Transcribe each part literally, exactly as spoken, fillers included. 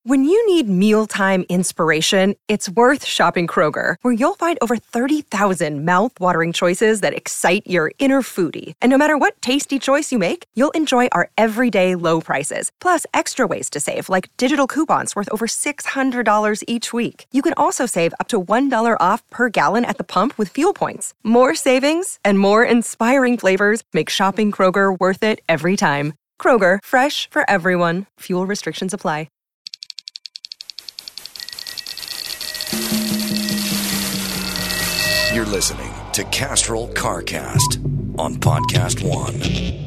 When you need mealtime inspiration, it's worth shopping Kroger, where you'll find over thirty thousand mouth-watering choices that excite your inner foodie. And no matter what tasty choice you make, you'll enjoy our everyday low prices, plus extra ways to save, like digital coupons worth over six hundred dollars each week. You can also save up to one dollar off per gallon at the pump with fuel points. More savings and more inspiring flavors make shopping Kroger worth it every time. Kroger, fresh for everyone. Fuel restrictions apply. You're listening to Castrol CarCast on Podcast One.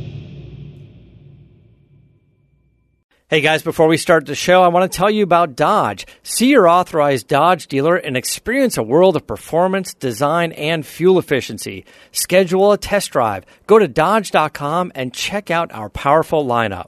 Hey guys, before we start the show, I want to tell you about Dodge. See your authorized Dodge dealer and experience a world of performance, design, and fuel efficiency. Schedule a test drive. Go to Dodge dot com and check out our powerful lineup.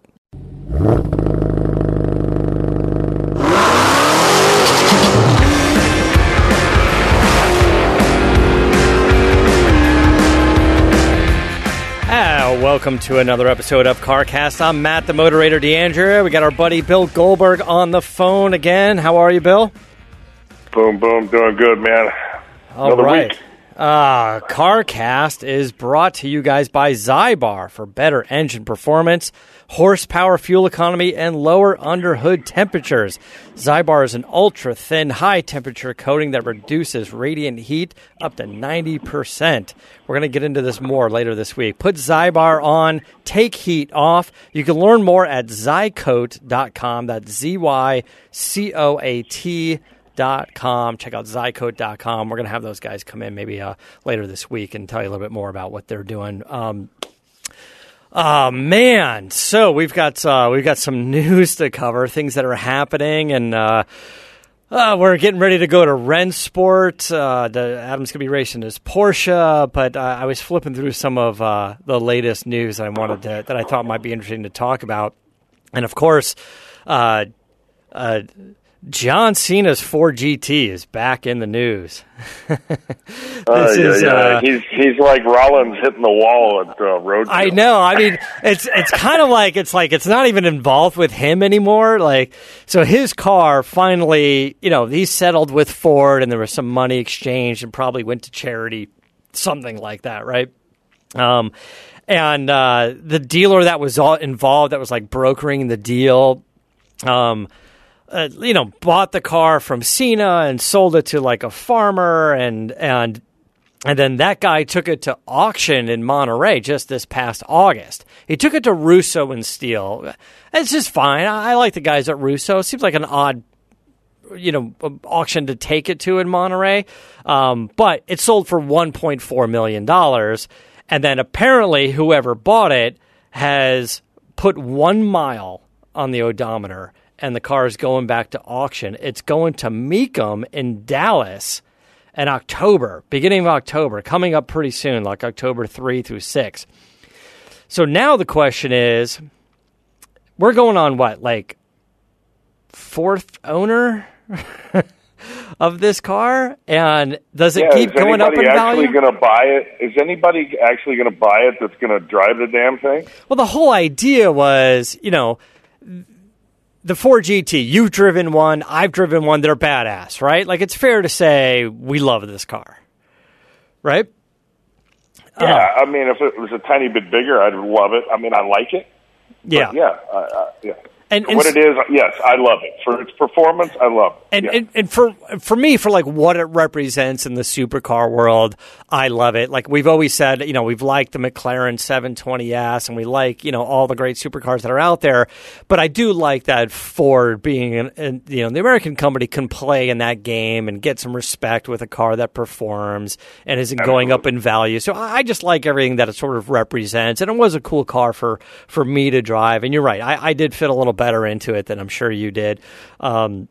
Ah, welcome to another episode of CarCast. I'm Matt, the moderator, DeAndrea. We got our buddy Bill Goldberg on the phone again. How are you, Bill? Boom, boom. Doing good, man. All Another right. week. Uh, CarCast is brought to you guys by Zybar for better engine performance, horsepower, fuel economy, and lower underhood temperatures. Zybar is an ultra-thin, high-temperature coating that reduces radiant heat up to ninety percent. We're going to get into this more later this week. Put Zybar on, take heat off. You can learn more at zycoat dot com. That's Z Y C O A T dot com. Check out zycoat dot com. We're going to have those guys come in maybe uh, later this week and tell you a little bit more about what they're doing. Um, oh man, so we've got uh, we've got some news to cover, things that are happening, and uh, uh, we're getting ready to go to Rennsport. Uh, the, Adam's going to be racing his Porsche, but uh, I was flipping through some of uh, the latest news I wanted to, that I thought might be interesting to talk about, and of course, uh, uh, John Cena's Ford G T is back in the news. this uh, yeah, is, yeah. uh, he's he's like Rollins hitting the wall at uh, Road. I know. I mean, it's it's kind of like it's like it's not even involved with him anymore. Like, so his car finally, you know, he settled with Ford, and there was some money exchanged, and probably went to charity, something like that, right? Um, and uh, the dealer that was all involved, that was like brokering the deal, um. Uh, you know, bought the car from Cena and sold it to like a farmer, and and and then that guy took it to auction in Monterey just this past August. He took it to Russo and Steele. It's just fine. I, I like the guys at Russo. It seems like an odd, you know, auction to take it to in Monterey, um, but it sold for one point four million dollars, and then apparently whoever bought it has put one mile on the odometer, and the car is going back to auction. It's going to Mecum in Dallas in October, beginning of October, coming up pretty soon, like October third through sixth. So now the question is, we're going on what, like fourth owner of this car? And does it yeah, keep going up in value? Is anybody actually going to buy it? Is anybody actually going to buy it that's going to drive the damn thing? Well, the whole idea was, you know, the Ford G T, you've driven one, I've driven one, they're badass, right? Like, it's fair to say we love this car, right? Yeah, uh, I mean, if it was a tiny bit bigger, I'd love it. I mean, I like it. Yeah. But yeah, uh, uh, yeah. And, For and what it is, yes, I love it. For its performance, I love it. And, yeah. and and for for me, for like what it represents in the supercar world, I love it. Like we've always said, you know, we've liked the McLaren seven twenty S, and we like, you know, all the great supercars that are out there. But I do like that Ford, being an, an you know, the American company, can play in that game and get some respect with a car that performs and isn't Absolutely. going up in value. So I, I just like everything that it sort of represents, and it was a cool car for for me to drive. And you're right, I, I did fit a little better into it than I'm sure you did. Um,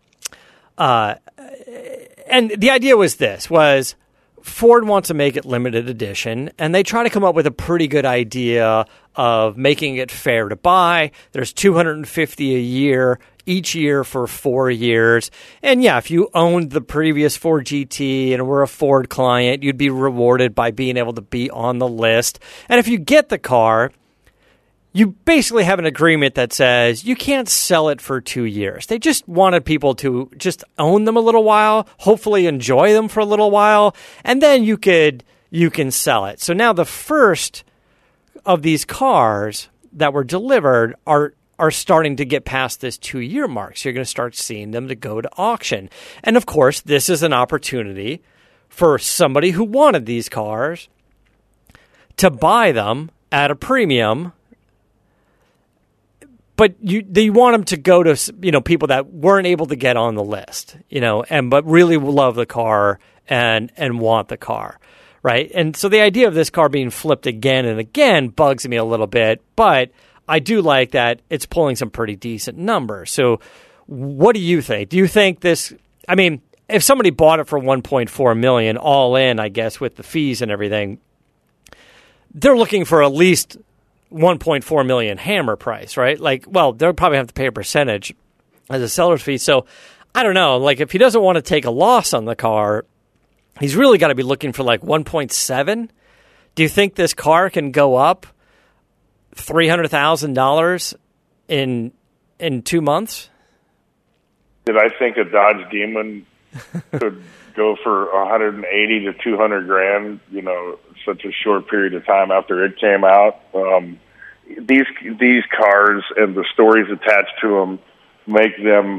uh, and the idea was this, was Ford wants to make it limited edition, and they try to come up with a pretty good idea of making it fair to buy. There's two hundred fifty a year, each year for four years. And yeah, if you owned the previous Ford G T and were a Ford client, you'd be rewarded by being able to be on the list. And if you get the car, you basically have an agreement that says you can't sell it for two years. They just wanted people to just own them a little while, hopefully enjoy them for a little while, and then you could you can sell it. So now the first of these cars that were delivered are are starting to get past this two-year mark. So you're going to start seeing them to go to auction. And of course, this is an opportunity for somebody who wanted these cars to buy them at a premium. But you, they want them to go to, you know, people that weren't able to get on the list, you know, and but really love the car and and want the car, right? And so the idea of this car being flipped again and again bugs me a little bit, but I do like that it's pulling some pretty decent numbers. So what do you think? Do you think this, I mean, if somebody bought it for one point four million dollars all in, I guess, with the fees and everything, they're looking for at least one point four million dollars hammer price, right? Like, well, they'll probably have to pay a percentage as a seller's fee. So I don't know. Like, if he doesn't want to take a loss on the car, he's really got to be looking for like one point seven. Do you think this car can go up three hundred thousand dollars in in two months? Did I think a Dodge Demon could go for one hundred eighty to two hundred grand, you know, such a short period of time after it came out? Um, these these cars and the stories attached to them make them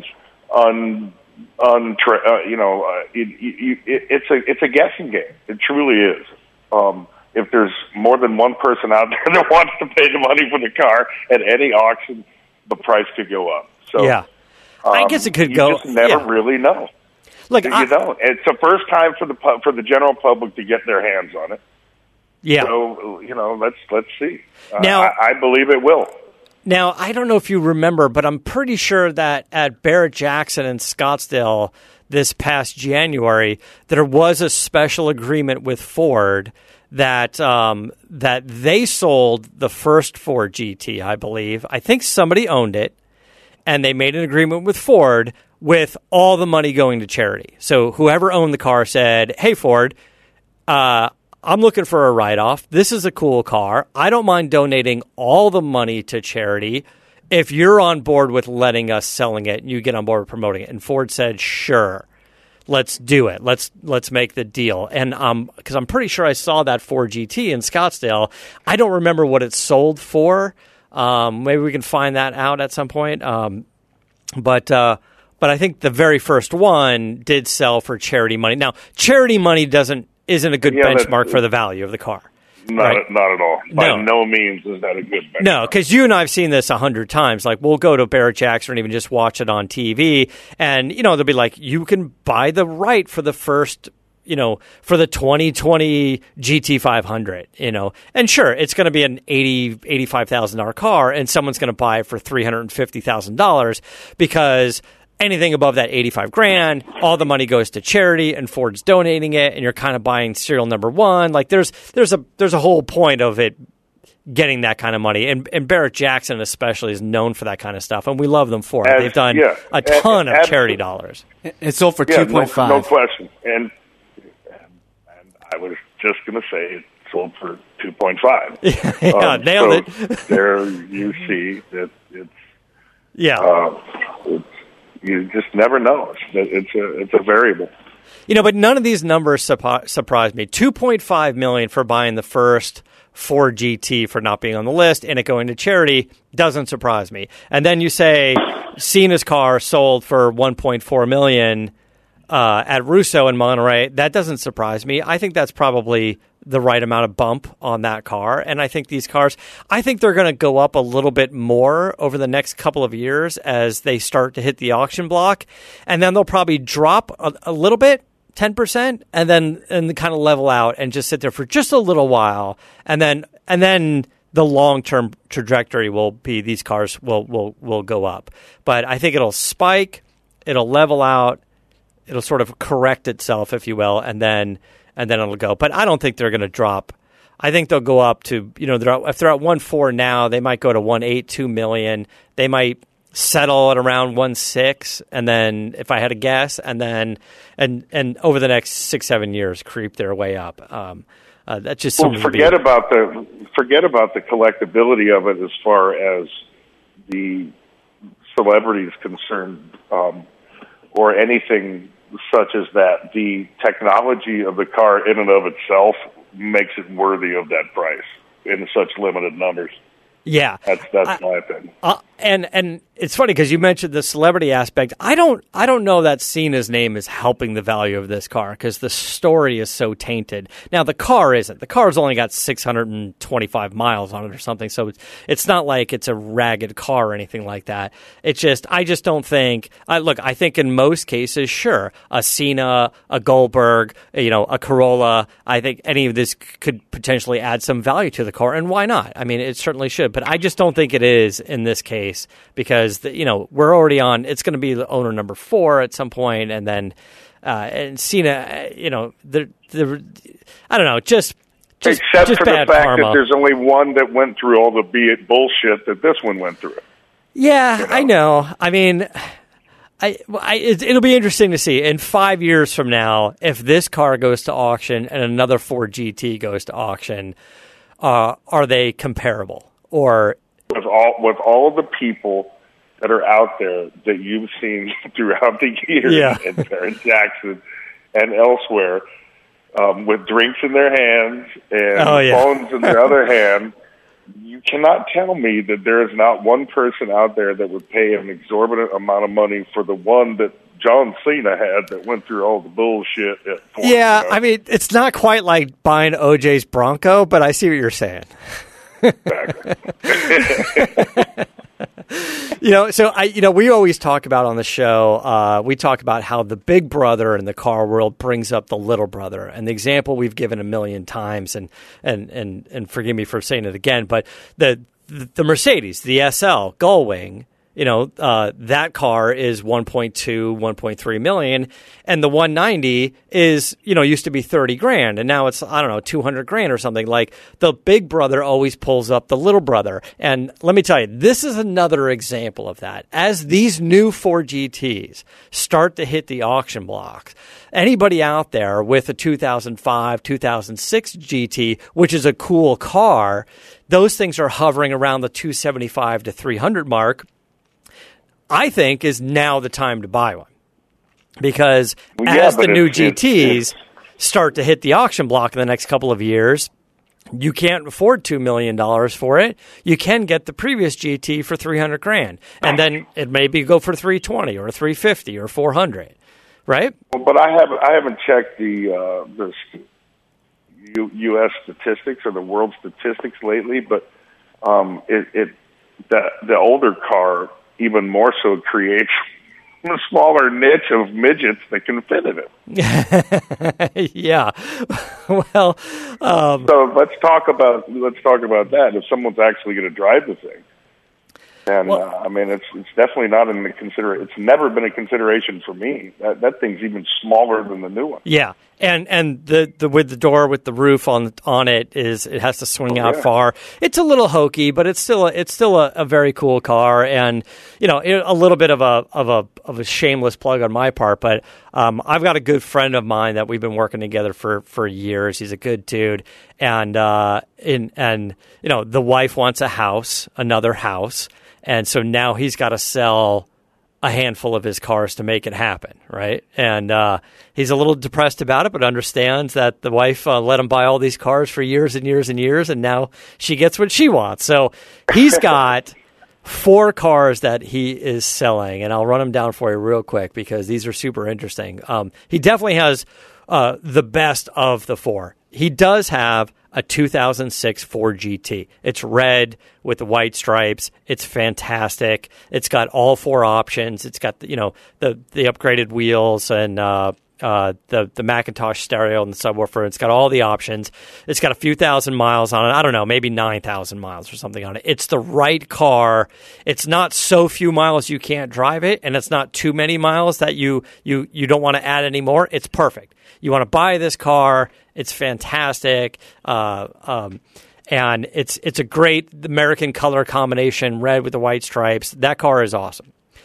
un un uh, you know uh, it, it, it, it's a it's a guessing game. It truly is. Um, if there's more than one person out there that wants to pay the money for the car at any auction, the price could go up. So yeah, um, I guess it could you go. You just never yeah. really know. Look, you I, don't. It's the first time for the for the general public to get their hands on it. Yeah. So you know, let's let's see. Now, uh, I, I believe it will. Now, I don't know if you remember, but I'm pretty sure that at Barrett-Jackson in Scottsdale this past January, there was a special agreement with Ford that um, that they sold the first Ford G T, I believe. I think somebody owned it, and they made an agreement with Ford with all the money going to charity. So whoever owned the car said, hey, Ford, uh, I'm looking for a write-off. This is a cool car. I don't mind donating all the money to charity if you're on board with letting us selling it and you get on board with promoting it. And Ford said, sure, let's do it. Let's let's make the deal. And um, because I'm pretty sure I saw that Ford G T in Scottsdale. I don't remember what it sold for. Um, maybe we can find that out at some point. Um, but uh, but I think the very first one did sell for charity money. Now, charity money doesn't isn't a good yeah, benchmark for the value of the car. Not, right? not at all. By no, no means is that a good benchmark. No, because you and I have seen this a hundred times. Like, we'll go to Barrett-Jackson and even just watch it on T V, and, you know, they'll be like, you can buy the right for the first, you know, for the twenty twenty G T five hundred, you know. And sure, it's going to be an eighty, eighty-five thousand dollars car, and someone's going to buy it for three hundred fifty thousand dollars because anything above that eighty-five grand, all the money goes to charity, and Ford's donating it, and you're kind of buying serial number one. Like, there's there's a there's a whole point of it getting that kind of money, and, and Barrett-Jackson especially is known for that kind of stuff, and we love them for it. As, They've done yeah, a ton as, of as, charity dollars. It sold for yeah, two point five. No, no question. And, and I was just going to say it sold for two point five. yeah, um, nailed so it. there you see that it's yeah. Uh, it's, you just never know. It's, it's a it's a variable. You know, but none of these numbers suppo- surprised me. two point five million dollars for buying the first Ford G T for not being on the list and it going to charity doesn't surprise me. And then you say Cena's car sold for one point four million dollars uh, at Russo in Monterey. That doesn't surprise me. I think that's probably the right amount of bump on that car. And I think these cars, I think they're going to go up a little bit more over the next couple of years as they start to hit the auction block. And then they'll probably drop a, a little bit, ten percent, and then and kind of level out and just sit there for just a little while. And then and then the long-term trajectory will be these cars will will will go up. But I think it'll spike, it'll level out, it'll sort of correct itself, if you will, and then and then it'll go. But I don't think they're going to drop. I think they'll go up to, you know, they're at, if they're at one point four now, they might go to one point eight two million. They might settle at around one point six, and then if I had to guess, and then and and over the next six seven years, creep their way up. Um, Uh, that's just well, something. forget to be, about the forget about the collectability of it as far as the celebrity is concerned, um, or anything such as that. The technology of the car in and of itself makes it worthy of that price in such limited numbers. Yeah, that's that's I, my opinion. Uh, and and it's funny because you mentioned the celebrity aspect. I don't I don't know that Cena's name is helping the value of this car because the story is so tainted. Now the car isn't. The car's only got six hundred twenty-five miles on it or something, so it's, it's not like it's a ragged car or anything like that. It's just I just don't think. I, look, I think in most cases, sure, a Cena, a Goldberg, you know, a Corolla. I think any of this could potentially add some value to the car, and why not? I mean, it certainly should. But I just don't think it is in this case because, the, you know, we're already on, it's going to be the owner number four at some point, and then, uh, and Cena, you know, the, the, I don't know, just, just Except just for the bad fact karma. that there's only one that went through all the be it bullshit that this one went through. Yeah, you know? I know. I mean, I, I it, it'll be interesting to see in five years from now if this car goes to auction and another Ford G T goes to auction, uh, are they comparable? Or with all with all the people that are out there that you've seen throughout the years yeah. in, in Jackson and elsewhere, um, with drinks in their hands and oh, yeah. phones in their other hand, you cannot tell me that there is not one person out there that would pay an exorbitant amount of money for the one that John Cena had that went through all the bullshit. At Ford, yeah, you know? I mean, it's not quite like buying O J's Bronco, but I see what you're saying. You know, so I, you know, we always talk about on the show, uh, we talk about how the big brother in the car world brings up the little brother. And the example we've given a million times, and, and, and, and forgive me for saying it again, but the, the Mercedes, the S L Gullwing, you know, uh, that car is one point two, one point three million, and the one ninety is, you know, used to be thirty grand, and now it's, I don't know, two hundred grand or something. Like, the big brother always pulls up the little brother. And let me tell you, this is another example of that. As these new Ford G Ts start to hit the auction blocks, anybody out there with a two thousand five, two thousand six G T, which is a cool car, those things are hovering around the two seventy-five to three hundred mark. I think is now the time to buy one because well, yeah, as the new it's, G it's, Ts start to hit the auction block in the next couple of years, you can't afford two million dollars for it. You can get the previous G T for three hundred grand, and then it maybe go for three twenty or three fifty or four hundred, right? Well, but I haven't I haven't checked the uh, the U, U S statistics or the world statistics lately, but um, it, it the the older car even more so creates a smaller niche of midgets that can fit in it. Yeah. Well, um, so let's talk about let's talk about that. If someone's actually going to drive the thing, and well, uh, I mean, it's it's definitely not in the consider. It's never been a consideration for me. That that thing's even smaller than the new one. Yeah. And and the, the with the door with the roof on on it is it has to swing oh, out yeah. far. It's a little hokey, but it's still a, it's still a, a very cool car, and you know it, a little bit of a of a of a shameless plug on my part. But um, I've got a good friend of mine that we've been working together for, for years. He's a good dude, and uh, in and you know the wife wants a house, another house, and so now he's got to sell a handful of his cars to make it happen, right? And uh, he's a little depressed about it, but understands that the wife uh, let him buy all these cars for years and years and years, and now she gets what she wants. So he's got four cars that he is selling, and I'll run them down for you real quick because these are super interesting. Um, he definitely has uh, the best of the four. He does have a two thousand six Ford G T. It's red with the white stripes. It's fantastic. It's got all four options. It's got the, you know the the upgraded wheels and uh, uh, the the Macintosh stereo and the subwoofer. It's got all the options. It's got a few thousand miles on it. I don't know, maybe nine thousand miles or something on it. It's the right car. It's not so few miles you can't drive it, and it's not too many miles that you you you don't want to add any more. It's perfect. You want to buy this car. It's fantastic, uh, um, and it's it's a great American color combination, red with the white stripes. That car is awesome.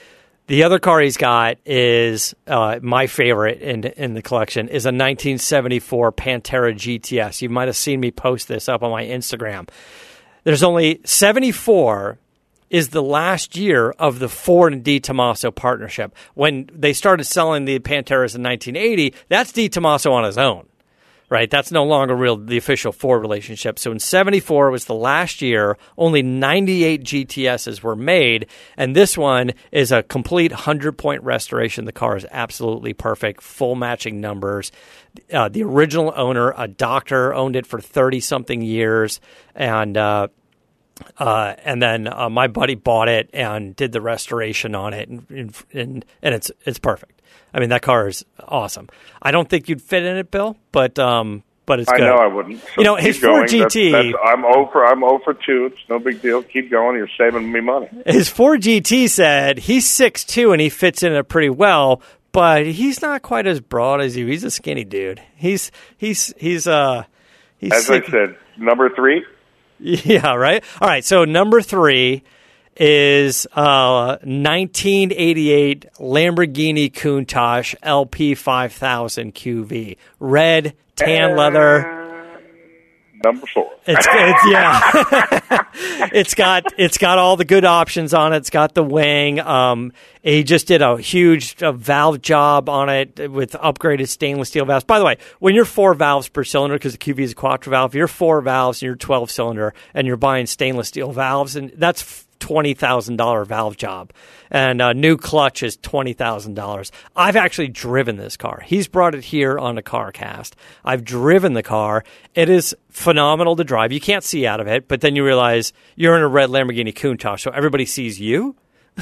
The other car he's got is uh, my favorite in in the collection is a nineteen seventy-four Pantera G T S. You might have seen me post this up on my Instagram. There's only seventy-four is the last year of the Ford and DiTomaso partnership. When they started selling the Panteras in nineteen eighty, that's DiTomaso on his own. Right, that's no longer real the official Ford relationship. So in seventy-four was the last year. Only ninety-eight G T S's were made, and this one is a complete hundred-point restoration. The car is absolutely perfect, full matching numbers. Uh, the original owner, a doctor, owned it for thirty-something years, and uh, uh, and then uh, my buddy bought it and did the restoration on it, and and, and it's it's perfect. I mean, that car is awesome. I don't think you'd fit in it, Bill, but um, but it's good. I know I wouldn't. So you know, his Ford G T. That's, that's, I'm over. I'm over two. It's no big deal. Keep going. You're saving me money. His Ford G T said he's six two and he fits in it pretty well, but he's not quite as broad as you. He's a skinny dude. He's he's he's uh he's as sick. I said, number three. Yeah, right. All right. So number three is uh, nineteen eighty-eight Lamborghini Countach L P five thousand Q V. Red, tan leather. Uh, number four. It's, it's yeah. it's got it's got all the good options on it. It's got the wing. Um, he just did a huge uh, valve job on it with upgraded stainless steel valves. By the way, when you're four valves per cylinder, because the Q V is a quattro valve, you're four valves and you're twelve cylinder, and you're buying stainless steel valves, and that's twenty thousand dollars valve job, and a new clutch is twenty thousand dollars. I've actually driven this car. He's brought it here on a CarCast. I've driven the car. It is phenomenal to drive. You can't see out of it, but then you realize you're in a red Lamborghini Countach, so everybody sees you.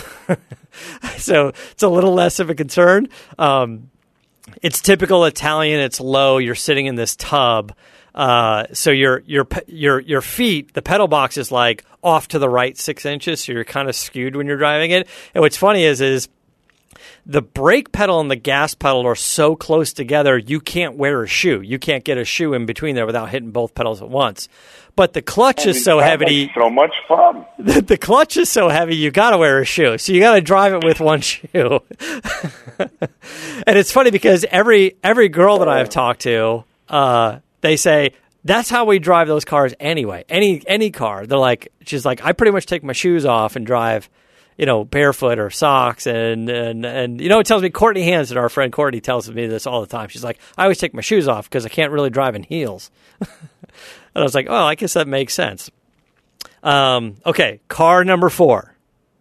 So it's a little less of a concern. Um, it's typical Italian. It's low. You're sitting in this tub. Uh, so your your your your feet, the pedal box is like off to the right six inches, so you're kind of skewed when you're driving it. And what's funny is is the brake pedal and the gas pedal are so close together, you can't wear a shoe. You can't get a shoe in between there without hitting both pedals at once. But the clutch I is mean, so that heavy. makes so much fun. The, the clutch is so heavy, you got to wear a shoe. So you got to drive it with one shoe. And it's funny because every every girl that I've talked to, uh, they say, that's how we drive those cars anyway. Any any car. They're like, she's like, I pretty much take my shoes off and drive, you know, barefoot or socks. And, and, and you know, it tells me, Courtney Hansen, our friend Courtney, tells me this all the time. She's like, I always take my shoes off because I can't really drive in heels. And I was like, oh, I guess that makes sense. Um, okay, car number four.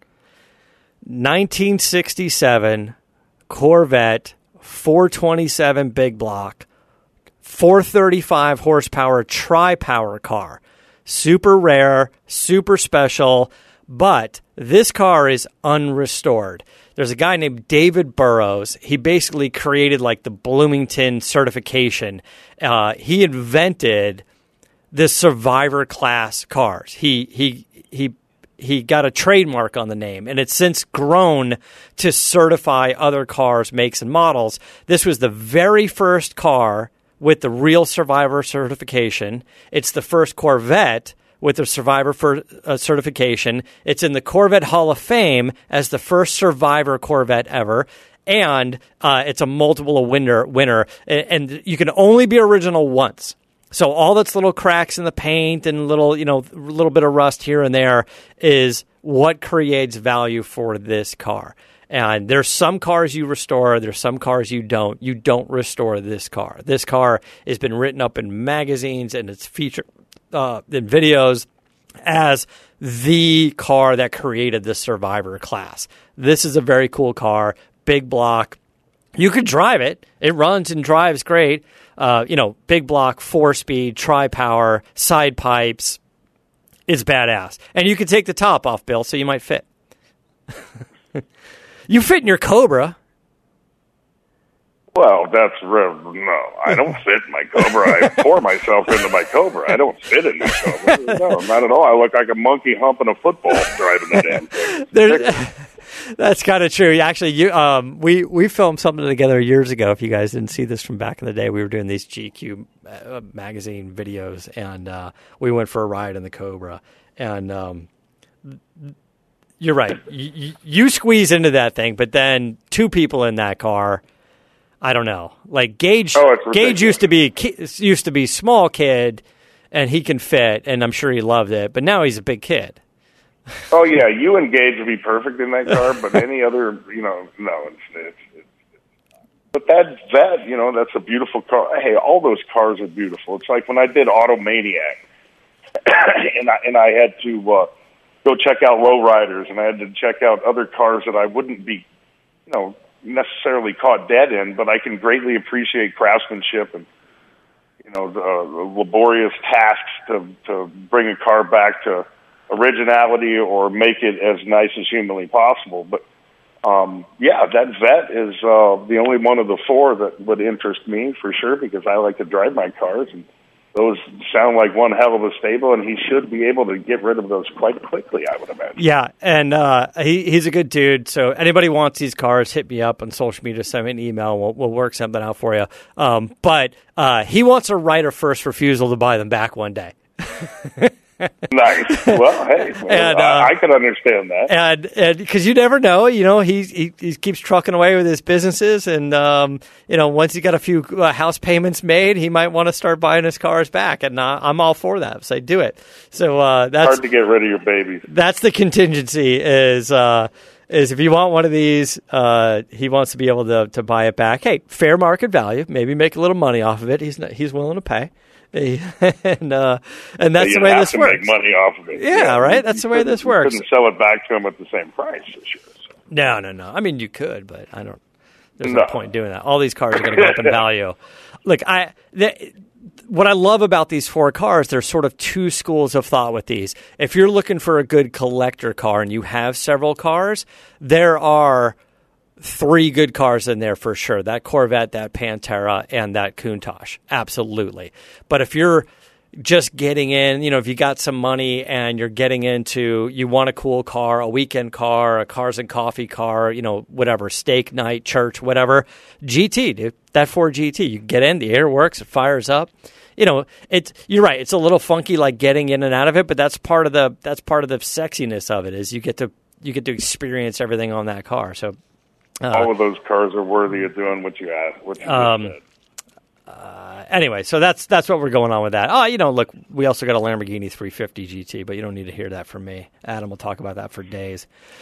nineteen sixty-seven Corvette four twenty-seven big block. four thirty-five horsepower tri-power car. Super rare, super special, but this car is unrestored. There's a guy named David Burrows. He basically created like the Bloomington certification. Uh, he invented the survivor class cars. He he he he got a trademark on the name, and it's since grown to certify other cars, makes, and models. This was the very first car with the real survivor certification. It's the first Corvette with the survivor for, uh, certification. It's in the Corvette Hall of Fame as the first survivor Corvette ever. And uh, it's a multiple winner, winner. And, and you can only be original once. So all that's little cracks in the paint and little, you know, little bit of rust here and there is what creates value for this car. And there's some cars you restore. There's some cars you don't. You don't restore this car. This car has been written up in magazines and it's featured uh, in videos as the car that created the survivor class. This is a very cool car, big block. You could drive it. It runs and drives great. Uh, you know, big block, four-speed, tri-power, side pipes. It's badass. And you could take the top off, Bill, so you might fit. You fit in your Cobra. Well, that's real. No, I don't fit in my Cobra. I pour myself into my Cobra. I don't fit in my Cobra. No, not at all. I look like a monkey humping a football driving the damn thing. There's, that's kind of true. Actually, you, um, we we filmed something together years ago. If you guys didn't see this from back in the day, we were doing these G Q uh, magazine videos, and uh, we went for a ride in the Cobra. And um, you're right. You, you squeeze into that thing, but then two people in that car, I don't know. Like Gage, oh, it's Gage used to be used to be small kid, and he can fit, and I'm sure he loved it. But now he's a big kid. Oh yeah, you and Gage would be perfect in that car, but any other, you know, no. It's, it's, it's, but that that you know, that's a beautiful car. Hey, all those cars are beautiful. It's like when I did Automaniac, and I and I had to uh, go check out lowriders, and I had to check out other cars that I wouldn't be, you know, necessarily caught dead in, but I can greatly appreciate craftsmanship and, you know, the, the laborious tasks to to bring a car back to originality or make it as nice as humanly possible. But um, yeah, that Vet is uh, the only one of the four that would interest me for sure, because I like to drive my cars, and those sound like one hell of a stable, and he should be able to get rid of those quite quickly, I would imagine. Yeah, and uh, he, he's a good dude. So anybody wants these cars, hit me up on social media, send me an email. We'll, we'll work something out for you. Um, but uh, he wants a right of first refusal to buy them back one day. Nice. Well, hey, well, and, uh, I, I can understand that. And and because you never know, you know, he, he he keeps trucking away with his businesses, and um, you know, once he got a few uh, house payments made, he might want to start buying his cars back, and uh, I'm all for that. So do it. So uh, that's hard to get rid of your babies. That's the contingency. Is uh, is if you want one of these, uh, he wants to be able to to buy it back. Hey, fair market value, maybe make a little money off of it. He's not, he's willing to pay. and uh, and that's the way have this to works. Make money off of it. Yeah, yeah, right. That's the way this works. You couldn't sell it back to him at the same price, for sure. So. No, no, no. I mean, you could, but I don't. There's no, no point in doing that. All these cars are going to go up in value. Look, I. The, what I love about these four cars, there's sort of two schools of thought with these. If you're looking for a good collector car and you have several cars, there are three good cars in there for sure. That Corvette, that Pantera, and that Countach. Absolutely. But if you're just getting in, you know, if you got some money and you're getting into, you want a cool car, a weekend car, a cars and coffee car, you know, whatever, steak night, church, whatever, G T, dude. That Ford G T. You get in, the air works, it fires up. You know, it's you're right. It's a little funky, like getting in and out of it, but that's part of the that's part of the sexiness of it. Is you get to you get to experience everything on that car. So. Uh, All of those cars are worthy of doing what you asked. What you um, said. Uh, anyway, so that's that's what we're going on with that. Oh, you know, look, we also got a Lamborghini three fifty G T, but you don't need to hear that from me. Adam will talk about that for days.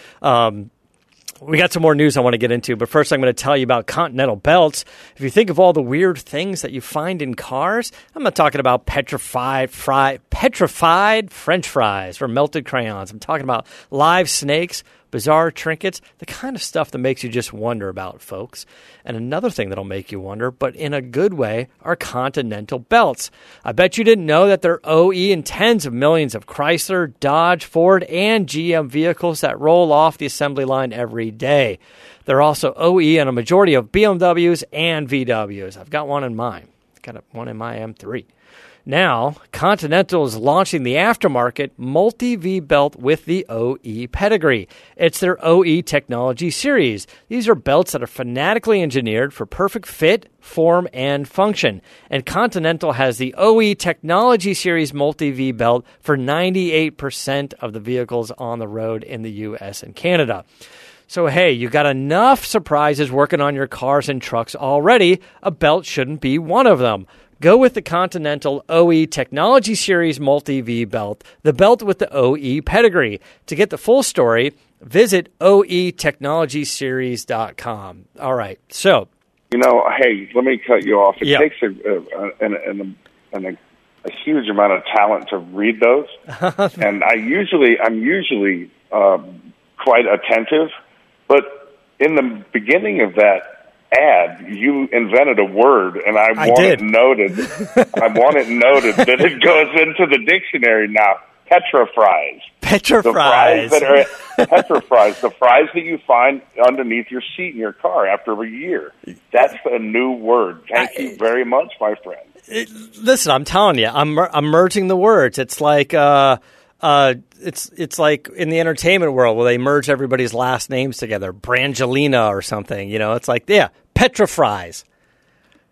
Um, we got some more news I want to get into, but first I'm going to tell you about Continental Belts. If you think of all the weird things that you find in cars, I'm not talking about petrified fry, petrified French fries or melted crayons. I'm talking about live snakes, bizarre trinkets, the kind of stuff that makes you just wonder about, folks. And another thing that'll make you wonder, but in a good way, are Continental Belts. I bet you didn't know that they're O E in tens of millions of Chrysler, Dodge, Ford, and G M vehicles that roll off the assembly line every day. They're also O E on a majority of B M Ws and V Ws. I've got one in mine. Got one in my M three. Now, Continental is launching the aftermarket multi-V belt with the O E pedigree. It's their O E Technology Series. These are belts that are fanatically engineered for perfect fit, form, and function. And Continental has the O E Technology Series multi-V belt for ninety-eight percent of the vehicles on the road in the U S and Canada. So, hey, you got enough surprises working on your cars and trucks already. A belt shouldn't be one of them. Go with the Continental O E Technology Series Multi-V belt, the belt with the O E pedigree. To get the full story, visit O E technology series dot com. All right, so. You know, hey, let me cut you off. It yep. takes a, a, an, an, an, a huge amount of talent to read those. And I usually, I'm usually um, quite attentive, but in the beginning of that ad, you invented a word, and I, I want did. it noted. I want it noted that it goes into the dictionary now. Petrofries. Petrofries. The fries that are petrofries, the fries that you find underneath your seat in your car after a year. That's a new word. Thank I, you very much, my friend. It, listen, I'm telling you, I'm I'm merging the words. It's like uh, uh, it's it's like in the entertainment world where they merge everybody's last names together, Brangelina or something. You know, it's like yeah, Petrofries. I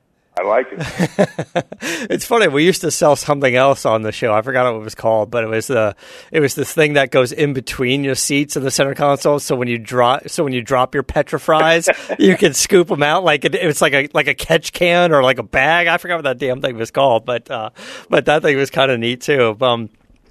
like it. It's funny. We used to sell something else on the show. I forgot what it was called, but it was the it was this thing that goes in between your seats in the center console. So when you drop, so when you drop your Petra fries, you can scoop them out like it, it's like a like a catch can or like a bag. I forgot what that damn thing was called, but uh, but that thing was kind of neat too. Um,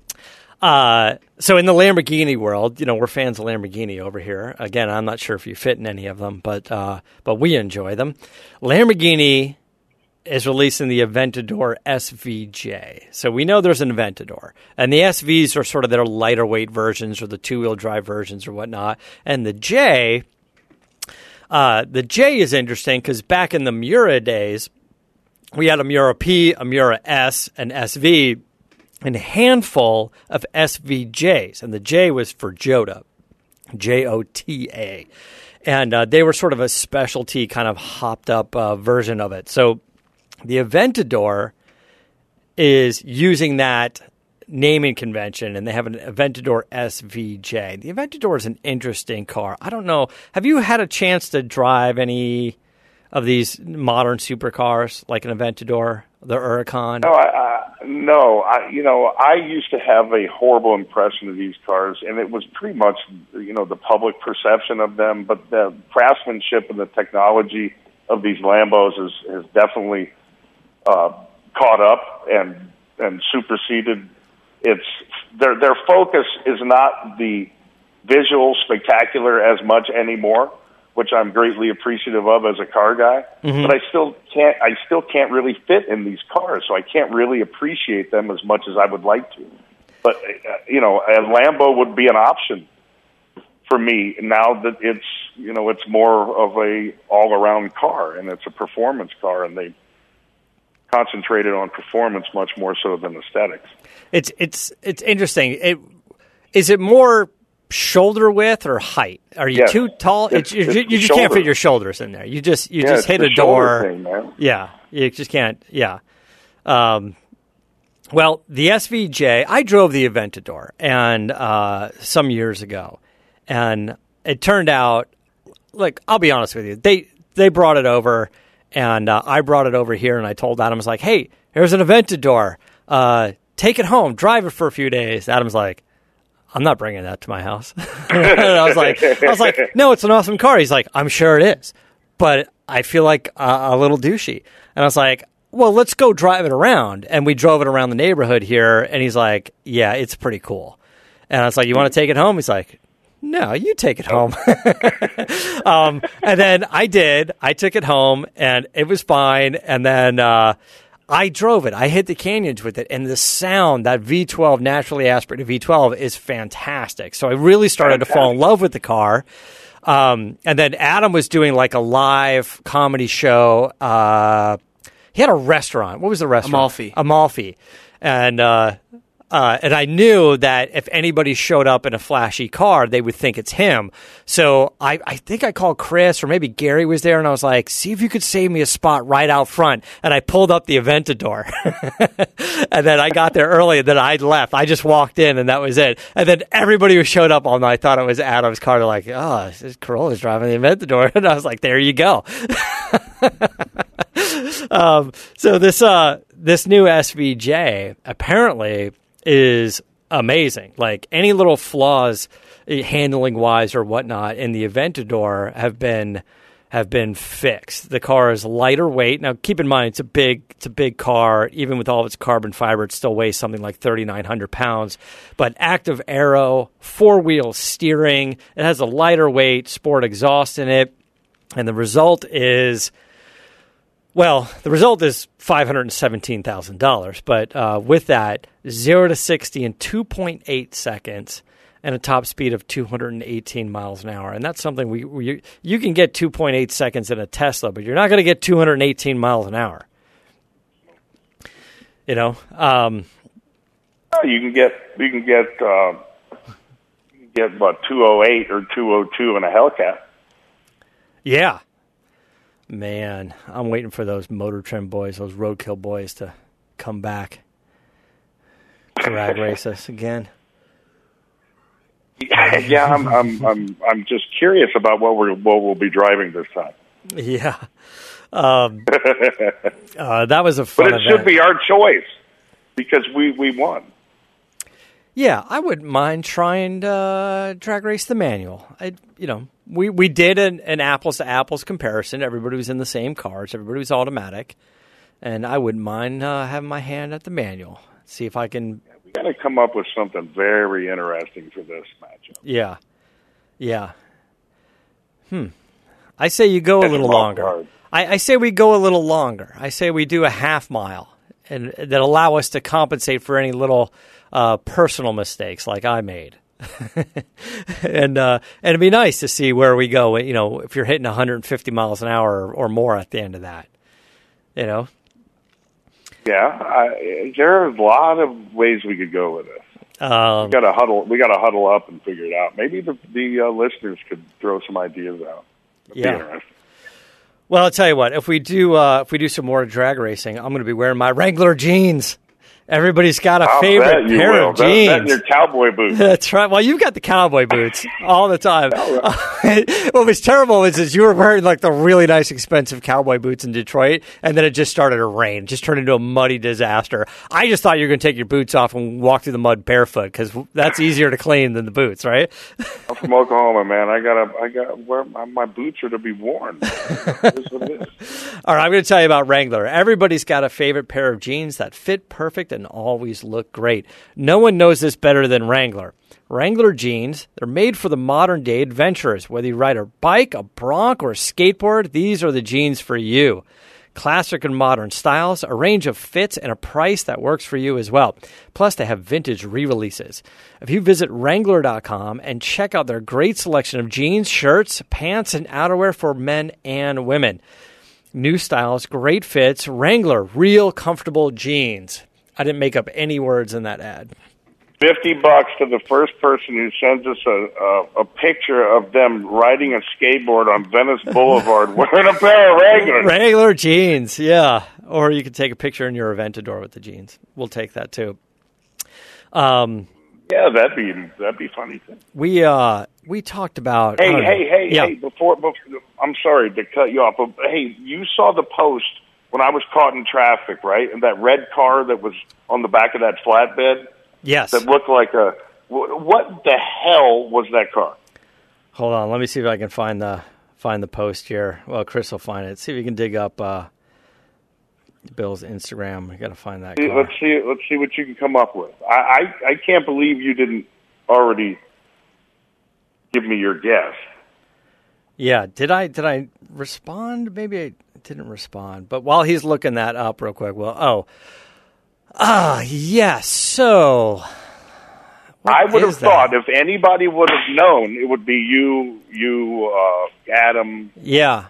Uh, so in the Lamborghini world, you know, we're fans of Lamborghini over here. Again, I'm not sure if you fit in any of them, but uh, but we enjoy them. Lamborghini is releasing the Aventador S V J. So we know there's an Aventador, and the S Vs are sort of their lighter weight versions or the two-wheel drive versions or whatnot. And the J, uh, the J is interesting because back in the Miura days, we had a Miura P, a Miura S, an S V, and a handful of S V Js, and the J was for Jota, J O T A, and uh, they were sort of a specialty kind of hopped up uh, version of it. So the Aventador is using that naming convention, and they have an Aventador S V J. The Aventador is an interesting car. I don't know. Have you had a chance to drive any of these modern supercars like an Aventador, the Huracan? No, I, I, no. I, you know, I used to have a horrible impression of these cars, and it was pretty much, you know, the public perception of them. But the craftsmanship and the technology of these Lambos is, has definitely uh, caught up and and superseded. It's their their focus is not the visual spectacular as much anymore, which I'm greatly appreciative of as a car guy. Mm-hmm. But I still can't. I still can't really fit in these cars, so I can't really appreciate them as much as I would like to. But uh, you know, a Lambo would be an option for me now that it's you know it's more of a all around car and it's a performance car, and they concentrated on performance much more so than aesthetics. It's it's it's interesting. It is it more shoulder width or height? Are you yes. too tall? It's, it's, it's you, you just can't fit your shoulders in there. You just you yeah, just hit a door. Thing, man. Yeah, you just can't. Yeah. Um, well, the S V J, I drove the Aventador and uh, some years ago, and it turned out, like, I'll be honest with you, they they brought it over, and uh, I brought it over here, and I told Adam, I was like, hey, here's an Aventador. Uh, take it home, drive it for a few days. Adam's like, I'm not bringing that to my house. And I was like, I was like, no, it's an awesome car. He's like, I'm sure it is, but I feel like a, a little douchey. And I was like, well, let's go drive it around. And we drove it around the neighborhood here. And he's like, yeah, it's pretty cool. And I was like, you want to take it home? He's like, no, you take it home. um, and then I did. I took it home, and it was fine. And then uh, I drove it. I hit the canyons with it, and the sound, that V twelve, naturally aspirated V twelve, is fantastic. So I really started fantastic. to fall in love with the car. Um, and then Adam was doing like a live comedy show. Uh, he had a restaurant. What was the restaurant? Amalfi. Amalfi. And uh, uh, and I knew that if anybody showed up in a flashy car, they would think it's him. So I, I think I called Chris, or maybe Gary was there, and I was like, see if you could save me a spot right out front. And I pulled up the Aventador. And then I got there early, and then I left. I just walked in, and that was it. And then everybody who showed up all night thought it was Adam's car. They're like, oh, this Corolla's driving the Aventador. And I was like, there you go. um, so this uh, this new S V J apparently is amazing. Like, any little flaws handling wise or whatnot in the Aventador have been have been fixed. The car is lighter weight. Now, keep in mind, it's a big it's a big car. Even with all of its carbon fiber, it still weighs something like thirty-nine hundred pounds. But active aero, four-wheel steering. It has a lighter weight sport exhaust in it. And the result is, well, the result is five hundred seventeen thousand dollars. But uh, with that, zero to sixty in two point eight seconds and a top speed of two hundred eighteen miles an hour. And that's something we, we you can get two point eight seconds in a Tesla, but you're not going to get two hundred eighteen miles an hour. You know? Um, you can get, you can get, uh, you can get about two oh eight or two oh two in a Hellcat. Yeah. Man, I'm waiting for those Motor Trend boys, those Roadkill boys to come back, drag race us again. Yeah, I'm, I'm, I'm, I'm just curious about what we're, what we'll be driving this time. Yeah. Um, uh, that was a fun But it event. should be our choice because we, we won. Yeah, I wouldn't mind trying to uh, drag race the manual. I, you know, we, we did an, an apples to apples comparison. Everybody was in the same cars. Everybody was automatic, and I wouldn't mind uh, having my hand at the manual. See if I can. We got to come up with something very interesting for this matchup. Yeah, yeah. Hmm. I say you go a little longer. I, I say we go a little longer. I say we do a half mile, and that allow us to compensate for any little uh, personal mistakes like I made. and uh, and it'd be nice to see where we go. You know, if you're hitting one hundred fifty miles an hour or, or more at the end of that, you know. Yeah, I, there are a lot of ways we could go with this. Um, we got to huddle. We got to huddle up and figure it out. Maybe the the uh, listeners could throw some ideas out. That'd yeah. be interesting. Well, I'll tell you what. If we do, uh, if we do some more drag racing, I'm going to be wearing my Wrangler jeans. Everybody's got a I'll favorite bet you pair will. of That, jeans. that and your cowboy boots. That's right. Well, you've got the cowboy boots all the time. What was terrible is, is you were wearing like the really nice, expensive cowboy boots in Detroit, and then it just started to rain. It just turned into a muddy disaster. I just thought you were going to take your boots off and walk through the mud barefoot because that's easier to clean than the boots, right? I'm from Oklahoma, man. I gotta, I got where my, my boots are to be worn. It is what it is. All right, I'm going to tell you about Wrangler. Everybody's got a favorite pair of jeans that fit perfect and always look great. No one knows this better than Wrangler. Wrangler jeans, they're made for the modern-day adventurers. Whether you ride a bike, a bronc, or a skateboard, these are the jeans for you. Classic and modern styles, a range of fits, and a price that works for you as well. Plus, they have vintage re-releases. If you visit Wrangler dot com and check out their great selection of jeans, shirts, pants, and outerwear for men and women. New styles, great fits, Wrangler, real comfortable jeans. I didn't make up any words in that ad. Fifty bucks to the first person who sends us a, a a picture of them riding a skateboard on Venice Boulevard wearing a pair of Wranglers. Wrangler jeans, yeah. Or you could take a picture in your Aventador with the jeans. We'll take that too. Um, yeah, that'd be that'd be funny too. We uh we talked about. Hey, hey, hey, hey, yeah. hey! Before, before, I'm sorry to cut you off, but hey, you saw the post when I was caught in traffic, right? And that red car that was on the back of that flatbed. Yes. That looked like a. What the hell was that car? Hold on, let me see if I can find the find the post here. Well, Chris will find it. See if you can dig up uh, Bill's Instagram. We got to find that. See, car. let's see. Let's see what you can come up with. I, I I can't believe you didn't already give me your guess. Yeah, did I did I respond? Maybe I didn't respond. But while he's looking that up real quick, well, oh, ah, yes. So. What I would have that? thought if anybody would have known, it would be you, you, uh, Adam. Yeah,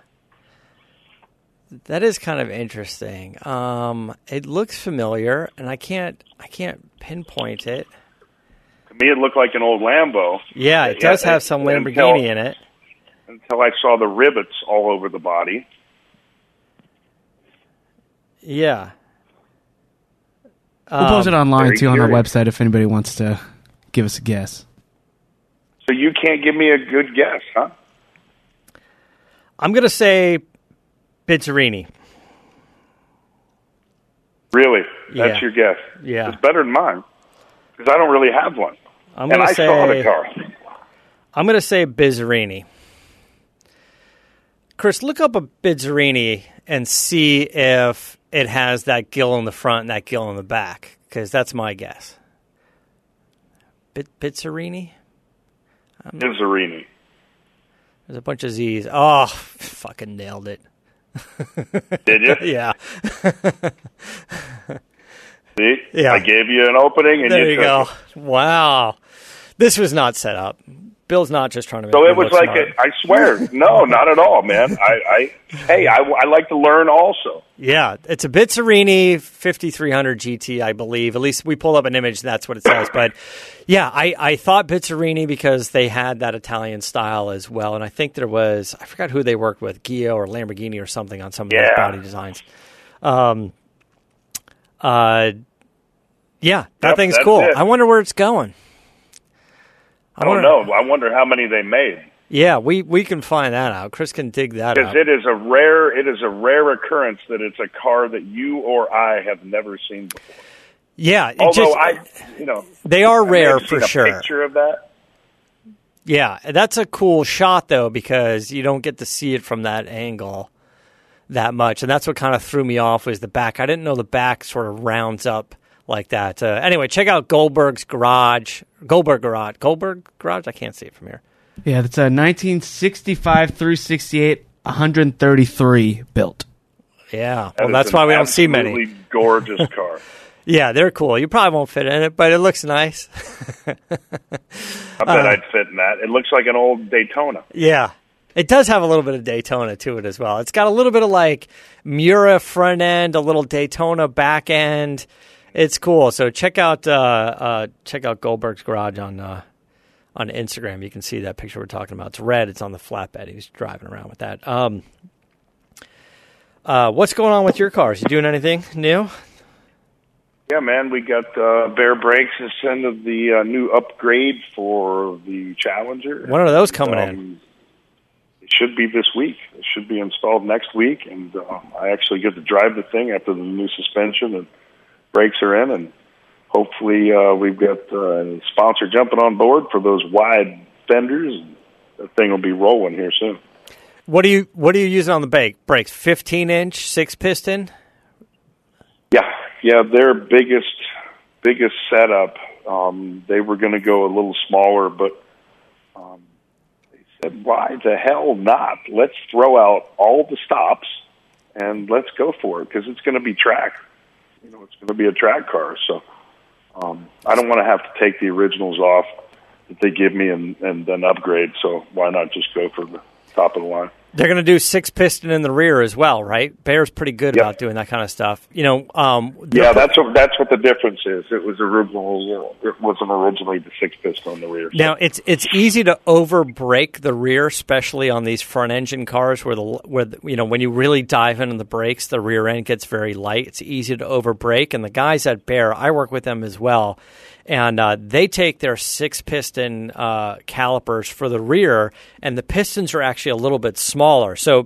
that is kind of interesting. Um, it looks familiar, and I can't, I can't pinpoint it. To me, it looked like an old Lambo. Yeah, it does Yeah, have some until, Lamborghini in it. Until I saw the rivets all over the body. Yeah. We'll post it online, very too, on our curious. website if anybody wants to give us a guess. So you can't give me a good guess, huh? I'm going to say Bizzarini. Really? That's Yeah. your guess? Yeah. It's better than mine, because I don't really have one. I'm and going I to say saw the car. I'm going to say Bizzarini. Chris, look up a Bizzarini and see if it has that gill in the front and that gill in the back, because that's my guess. Bit Bizzarini? Bizzarini. There's a bunch of Z's. Oh, fucking nailed it. Did you? Yeah. See? Yeah. I gave you an opening, and There you you took go. it. Wow. This was not set up. Bill's not just trying to make So me it was look like, smart. a, I swear, no, not at all, man. I, I hey, I, I like to learn also. Yeah, it's a Bizzarini fifty-three hundred G T, I believe. At least we pull up an image, that's what it says. But yeah, I, I thought Bizzarini because they had that Italian style as well. And I think there was, I forgot who they worked with, Gio or Lamborghini or something on some of those Yeah. body designs. Um, uh, yeah, that Yep, thing's that's cool. it. I wonder where it's going. I don't wonder- know. I wonder how many they made. Yeah, we, we can find that out. Chris can dig that Because out. it is a rare it is a rare occurrence that it's a car that you or I have never seen before. Yeah, it Although just, I, you know, they are I may rare have for seen a sure. Picture of that. Yeah, that's a cool shot though, because you don't get to see it from that angle that much, and that's what kind of threw me off was the back. I didn't know the back sort of rounds up like that. Uh, anyway, check out Goldberg's Garage, Goldberg Garage, Goldberg Garage. I can't see it from here. Yeah, that's a nineteen sixty-five through sixty-eight, one hundred thirty-three built. Yeah, That well, is that's an why we don't see many. absolutely gorgeous car. Yeah, they're cool. You probably won't fit in it, but it looks nice. I bet I'd fit in that. It looks like an old Daytona. Yeah. It does have a little bit of Daytona to it as well. It's got a little bit of like Mura front end, a little Daytona back end. It's cool. So check out uh, uh, check out Goldberg's Garage on uh, on Instagram. You can see that picture we're talking about. It's red. It's on the flatbed. He's driving around with that. Um, uh, what's going on with your cars? You doing anything new? Yeah, man, we got uh, Bear Brakes instead of the uh, new upgrade for the Challenger. When are those coming um, in? It should be this week. It should be installed next week, and uh, I actually get to drive the thing after the new suspension and brakes are in, and hopefully uh, we've got uh, a sponsor jumping on board for those wide fenders, and the thing will be rolling here soon. What do you What are you using on the brake brakes? Fifteen inch, six piston. Yeah, yeah, their biggest biggest setup. Um, they were going to go a little smaller, but um, they said, "Why the hell not? Let's throw out all the stops and let's go for it because it's going to be track. You know, it's going to be a track car. So um, I don't want to have to take the originals off that they give me and, and then upgrade. So why not just go for the top of the line?" They're going to do six piston in the rear as well, right? Bear's pretty good Yep. about doing that kind of stuff. You know, um, Yeah, that's what that's what the difference is. It was originally you know, it wasn't originally the six piston on the rear. So. now it's it's easy to over brake the rear, especially on these front engine cars where the where the, you know when you really dive into the brakes, the rear end gets very light. It's easy to over brake, and the guys at Bear, I work with them as well. And uh, they take their six-piston uh, calipers for the rear, and the pistons are actually a little bit smaller. So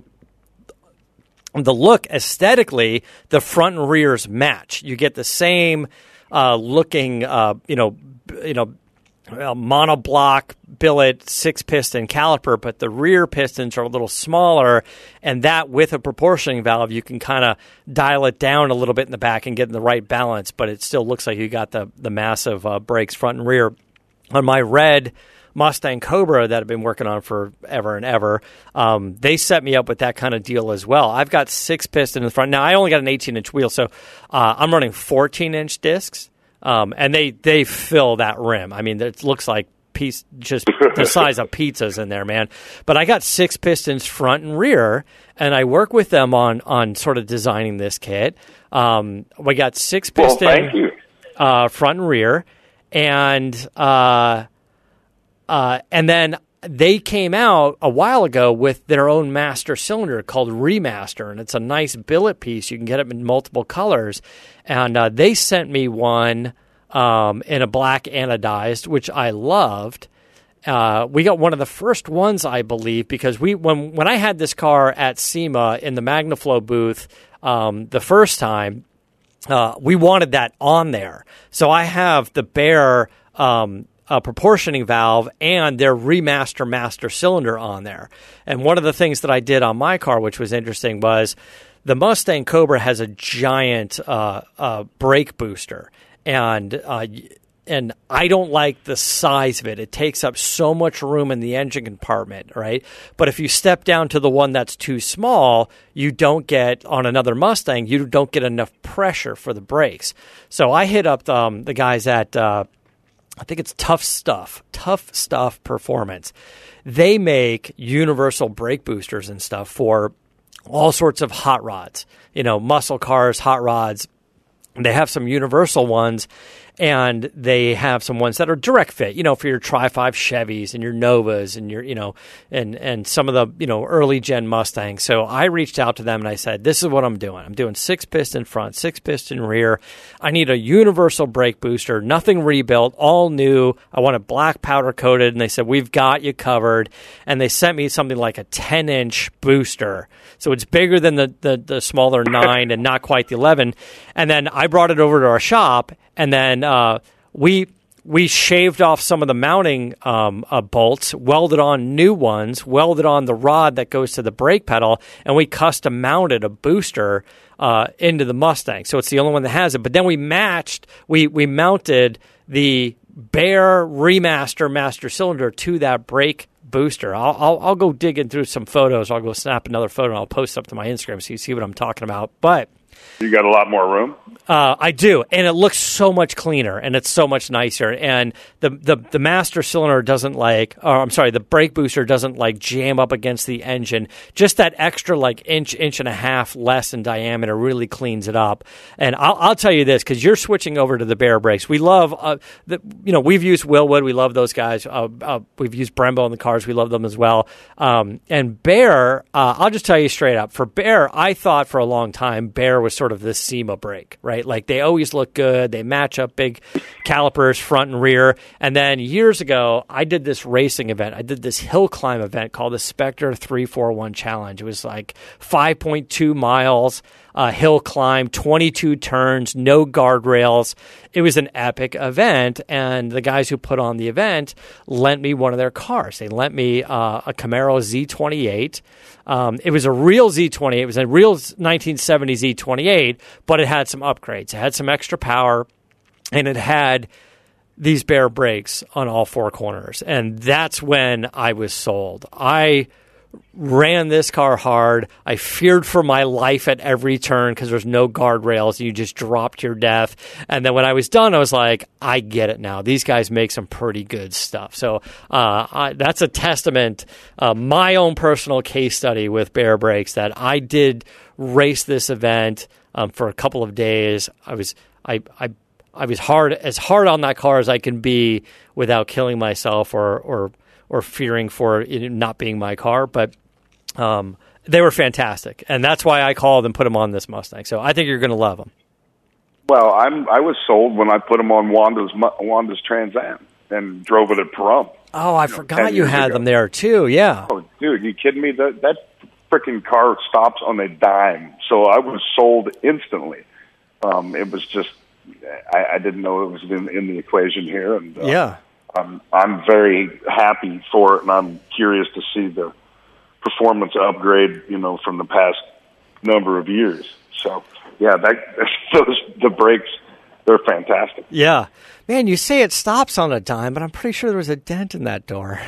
the look, aesthetically, the front and rears match. You get the same uh, looking, uh, you know, b- you know, uh, monoblock billet six-piston caliper, but the rear pistons are a little smaller, and that with a proportioning valve, you can kind of dial it down a little bit in the back and get in the right balance, but it still looks like you got the, the massive uh, brakes front and rear. On my red Mustang Cobra that I've been working on forever and ever, um, they set me up with that kind of deal as well. I've got six-piston in the front. Now, I only got an eighteen-inch wheel, so uh, I'm running fourteen-inch discs. Um, and they, they fill that rim. I mean, it looks like piece just the size of pizzas in there, man. But I got six pistons front and rear, and I work with them on on sort of designing this kit. Um, we got six piston Well, thank you. uh, front and rear, and uh, uh, and then they came out a while ago with their own master cylinder called Remaster, and it's a nice billet piece. You can get it in multiple colors. And uh, they sent me one um, in a black anodized, which I loved. Uh, we got one of the first ones, I believe, because we when when I had this car at SEMA in the MagnaFlow booth um, the first time, uh, we wanted that on there. So I have the Bear um, a proportioning valve and their Remaster master cylinder on there. And one of the things that I did on my car, which was interesting, was the Mustang Cobra has a giant uh, uh, brake booster, and uh, and I don't like the size of it. It takes up so much room in the engine compartment, right? But if you step down to the one that's too small, you don't get, on another Mustang, you don't get enough pressure for the brakes. So I hit up the, um, the guys at, uh, I think it's Tough Stuff, Tough Stuff Performance. They make universal brake boosters and stuff for all sorts of hot rods, you know, muscle cars, hot rods. They have some universal ones, and they have some ones that are direct fit, you know, for your Tri five Chevys and your Novas and your, you know, and, and some of the, you know, early gen Mustangs. So I reached out to them and I said, this is what I'm doing. I'm doing six piston front, six piston rear. I need a universal brake booster, nothing rebuilt, all new. I want it black powder coated. And they said, we've got you covered. And they sent me something like a ten inch booster. So it's bigger than the, the, the smaller nine and not quite the eleven. And then I brought it over to our shop, and then uh, we we shaved off some of the mounting um, uh, bolts, welded on new ones, welded on the rod that goes to the brake pedal, and we custom mounted a booster uh, into the Mustang. So it's the only one that has it. But then we matched, we we mounted the Bear Remaster Master Cylinder to that brake booster. I'll, I'll I'll go digging through some photos. I'll go snap another photo and I'll post up to my Instagram so you see what I'm talking about. But you got a lot more room? Uh, I do, and it looks so much cleaner, and it's so much nicer. And the, the, the master cylinder doesn't like, or I'm sorry, the brake booster doesn't like jam up against the engine. Just that extra like inch, inch and a half less in diameter really cleans it up. And I'll, I'll tell you this, because you're switching over to the Bear brakes. We love, uh, the, you know, we've used Willwood. We love those guys. Uh, uh, we've used Brembo in the cars. We love them as well. Um, and Bear, uh, I'll just tell you straight up, for Bear, I thought for a long time Bear was sort of this SEMA brake, right? Like they always look good. They match up big calipers front and rear. And then years ago, I did this racing event. I did this hill climb event called the Spectre three forty-one Challenge. It was like five point two miles, uh, hill climb, twenty-two turns, no guardrails. It was an epic event. And the guys who put on the event lent me one of their cars. They lent me uh, a Camaro Z twenty-eight. Um, it was a real Z twenty-eight. It was a real nineteen seventy Z twenty-eight, but it had some upgrades. It had some extra power, and it had these Bear brakes on all four corners. And that's when I was sold. I ran this car hard. I feared for my life at every turn because there's no guardrails. You just dropped your death. And then when I was done, I was like, I get it now. These guys make some pretty good stuff. So uh, I, that's a testament, uh, my own personal case study with Bear brakes, that I did race this event um, for a couple of days. I was I I I was hard as hard on that car as I can be without killing myself or or or fearing for it not being my car, but um, they were fantastic, and that's why I called and put them on this Mustang. So I think you're going to love them. Well, I'm I was sold when I put them on Wanda's Wanda's Trans Am and drove it at Pahrump. Oh, I you know, forgot you had ago. them there too. Yeah. Oh, dude, you kidding me? That that freaking car stops on a dime. So I was sold instantly. Um, it was just I, I didn't know it was in, in the equation here, and uh, yeah. I'm I'm very happy for it, and I'm curious to see the performance upgrade, you know, from the past number of years. So, yeah, that those the brakes, they're fantastic. Yeah, man, you say it stops on a dime, but I'm pretty sure there was a dent in that door.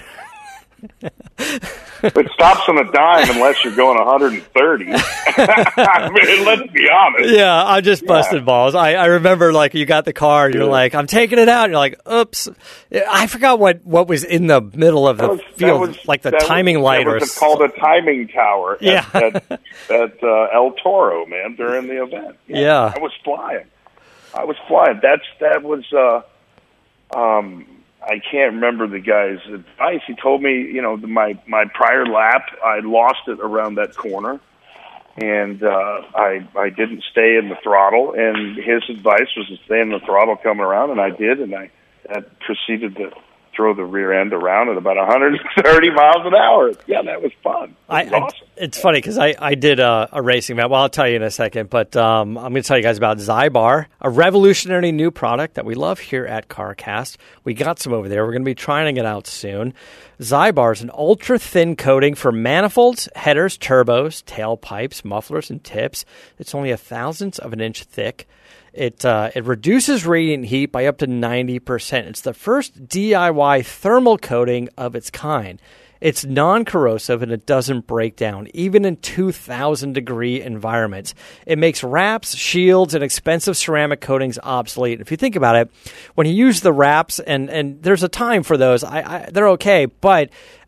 It stops on a dime unless you're going one hundred thirty. I mean, let's be honest. Yeah, I just busted yeah. balls. I, I remember, like, you got the car, and you're yeah. like, I'm taking it out. And you're like, oops. I forgot what, what was in the middle of the was, field, was, like the timing was, light. That or was called a timing tower at, yeah. at, at uh, El Toro, man, during the event. Yeah, yeah. I was flying. I was flying. That's That was... Uh, um. I can't remember the guy's advice. He told me, you know, my my prior lap, I lost it around that corner, and uh, I I didn't stay in the throttle. And his advice was to stay in the throttle coming around, and I did, and I, I proceeded to throw the rear end around at about one hundred thirty miles an hour. Yeah, that was fun. That was I, awesome. I, it's funny because I, I did a, a racing event. Well, I'll tell you in a second, but um, I'm going to tell you guys about Zybar, a revolutionary new product that we love here at CarCast. We got some over there. We're going to be trying it out soon. Zybar is an ultra-thin coating for manifolds, headers, turbos, tailpipes, mufflers, and tips. It's only a thousandth of an inch thick. It uh, it reduces radiant heat by up to ninety percent. It's the first D I Y thermal coating of its kind. It's non-corrosive and it doesn't break down, even in two thousand degree environments. It makes wraps, shields, and expensive ceramic coatings obsolete. If you think about it, when you use the wraps, and, and there's a time for those, I, I, they're okay, but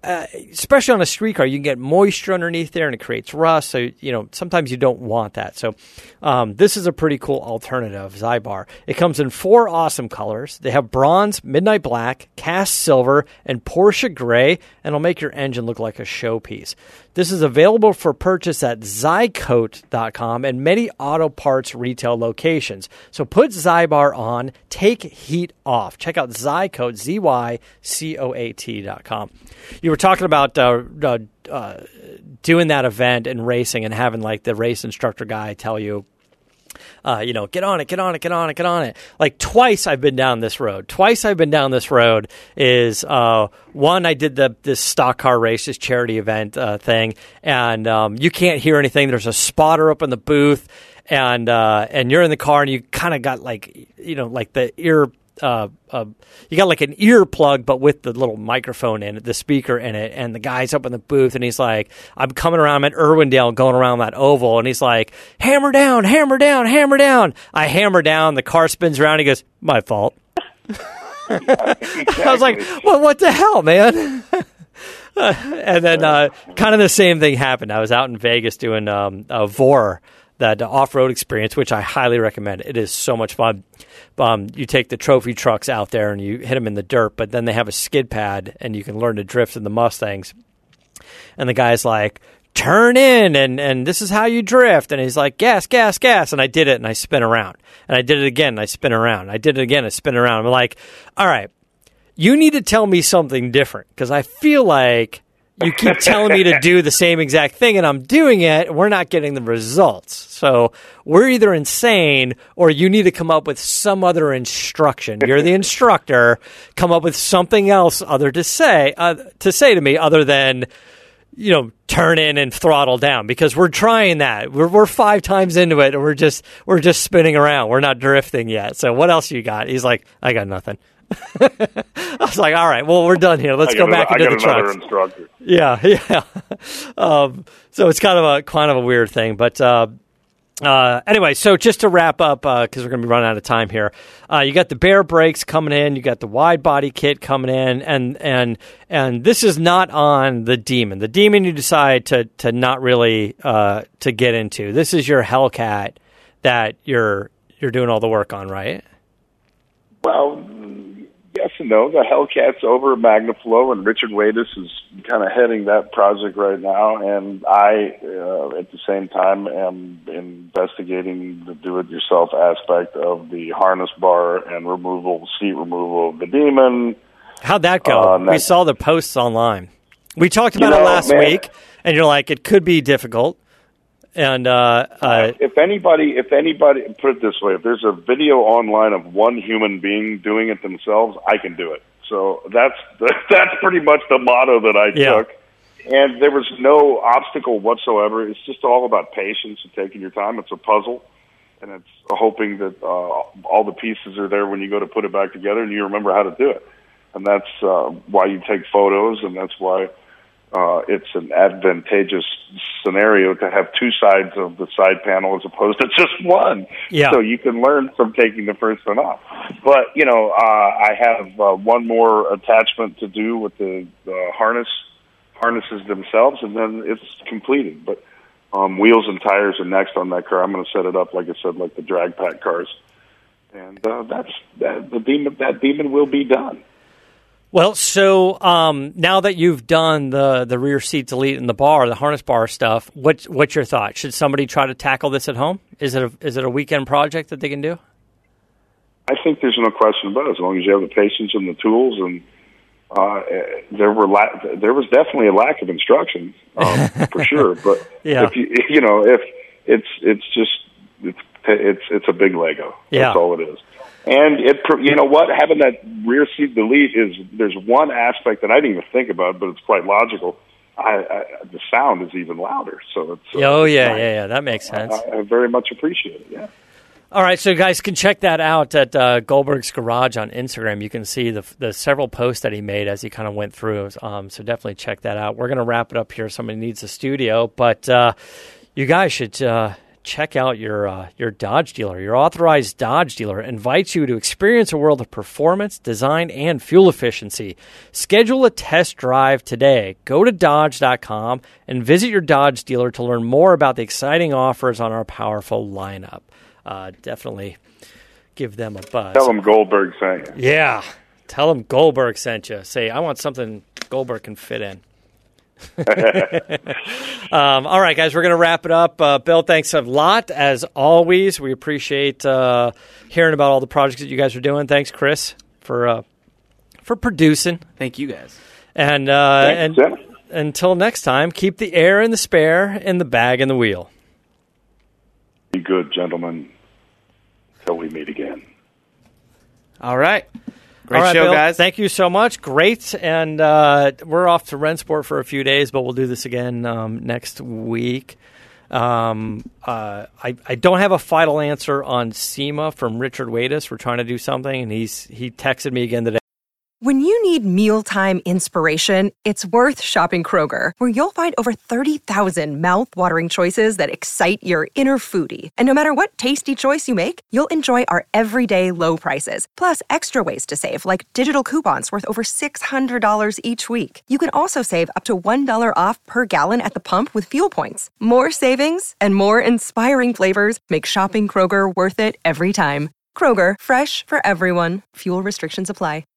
uh, especially on a street car, you can get moisture underneath there and it creates rust. So, you know, sometimes you don't want that. So um, this is a pretty cool alternative, Zybar. It comes in four awesome colors. They have bronze, midnight black, cast silver, and Porsche gray, and it'll make your engine look like a showpiece. This is available for purchase at zycoat dot com and many auto parts retail locations. So put Zybar on, take heat off. Check out Zycoat, Z Y C O A T dot com. You were talking about uh, uh, uh, doing that event and racing and having like the race instructor guy tell you, Uh, you know, get on it, get on it, get on it, get on it. Like twice I've been down this road. Twice I've been down this road is uh, one, I did the this stock car race, this charity event uh, thing, and um, you can't hear anything. There's a spotter up in the booth, and uh, and you're in the car, and you kind of got like, you know, like the ear. Uh, uh, you got like an earplug, but with the little microphone in it, the speaker in it, and the guy's up in the booth, and he's like, I'm coming around, I'm at Irwindale, going around that oval, and he's like, hammer down, hammer down, hammer down. I hammer down, the car spins around, he goes, my fault. Yeah, exactly. I was like, well, what the hell, man? uh, and then uh, kind of the same thing happened. I was out in Vegas doing um, a V O R, that off-road experience, which I highly recommend. It is so much fun. Um, you take the trophy trucks out there and you hit them in the dirt, but then they have a skid pad and you can learn to drift in the Mustangs. And the guy's like, turn in, and, and this is how you drift. And he's like, gas, gas, gas. And I did it, and I spin around. And I did it again, and I spin around. I did it again, I spin around. I'm like, all right, you need to tell me something different, because I feel like you keep telling me to do the same exact thing, and I'm doing it, and we're not getting the results. So we're either insane, or you need to come up with some other instruction. You're the instructor. Come up with something else other to say uh, to say to me other than, you know, turn in and throttle down, because we're trying that. We're we're five times into it, and we're just we're just spinning around. We're not drifting yet. So what else you got? He's like, I got nothing. I was like, all right, well, we're done here. Let's go back another, into the trucks. Instructor. Yeah, yeah. um, so it's kind of a kind of a weird thing, but uh, uh, anyway. So just to wrap up, because uh, we're going to be running out of time here, uh, you got the Bear brakes coming in, you got the wide body kit coming in, and and and this is not on the Demon. The Demon you decide to to not really uh, to get into. This is your Hellcat that you're you're doing all the work on, right? Well, yes and no. The Hellcat's over at Magnaflow, and Richard Wadis is kind of heading that project right now. And I, uh, at the same time, am investigating the do-it-yourself aspect of the harness bar and removal, seat removal of the Demon. How'd that go? Uh, we saw the posts online. We talked about you know, it last man, week, and you're like, it could be difficult. And uh, uh, if anybody, if anybody, put it this way: if there's a video online of one human being doing it themselves, I can do it. So that's that's pretty much the motto that I yeah. took. And there was no obstacle whatsoever. It's just all about patience and taking your time. It's a puzzle, and it's hoping that uh, all the pieces are there when you go to put it back together, and you remember how to do it. And that's uh, why you take photos, and that's why. Uh, it's an advantageous scenario to have two sides of the side panel as opposed to just one. Yeah. So you can learn from taking the first one off. But, you know, uh, I have uh, one more attachment to do with the, the harness, harnesses themselves, and then it's completed. But um, wheels and tires are next on that car. I'm going to set it up, like I said, like the drag pack cars. And uh, that's that, the demon, that demon will be done. Well, so um, now that you've done the, the rear seat delete and the bar, the harness bar stuff, what, what's your thought? Should somebody try to tackle this at home? Is it a, is it a weekend project that they can do? I think there's no question about it, as long as you have the patience and the tools. And uh, there were la- there was definitely a lack of instruction um, for sure. But yeah. if you you know if it's it's just it's it's it's a big Lego. Yeah. That's all it is. And it, you know what, having that rear seat delete is, there's one aspect that I didn't even think about, but it's quite logical. I, I, the sound is even louder. So it's, uh, oh, yeah, I, yeah, yeah. That makes sense. I, I very much appreciate it, yeah. All right, so you guys can check that out at uh, Goldberg's Garage on Instagram. You can see the the several posts that he made as he kind of went through. Um, so definitely check that out. We're going to wrap it up here. Somebody needs a studio, but uh, you guys should uh, check out your uh, your Dodge dealer. Your authorized Dodge dealer invites you to experience a world of performance, design, and fuel efficiency. Schedule a test drive today. Go to Dodge dot com and visit your Dodge dealer to learn more about the exciting offers on our powerful lineup. Uh, definitely give them a buzz. Tell them Goldberg sent you. Yeah. Tell them Goldberg sent you. Say, I want something Goldberg can fit in. um, all right, guys, we're going to wrap it up. Uh, Bill, thanks a lot, as always. We appreciate uh, hearing about all the projects that you guys are doing. Thanks, Chris, for uh, for producing. Thank you, guys. And uh, Thanks, and Tim. until next time, keep the air in the spare and the bag in the wheel. Be good, gentlemen, till we meet again. All right. Great All right, show, Bill, guys. Thank you so much. Great. And uh, we're off to Rennsport for a few days, but we'll do this again um, next week. Um, uh, I, I don't have a final answer on SEMA from Richard Wadis. We're trying to do something, and he's he texted me again today. When you need mealtime inspiration, it's worth shopping Kroger, where you'll find over thirty thousand mouth-watering choices that excite your inner foodie. And no matter what tasty choice you make, you'll enjoy our everyday low prices, plus extra ways to save, like digital coupons worth over six hundred dollars each week. You can also save up to one dollar off per gallon at the pump with fuel points. More savings and more inspiring flavors make shopping Kroger worth it every time. Kroger, fresh for everyone. Fuel restrictions apply.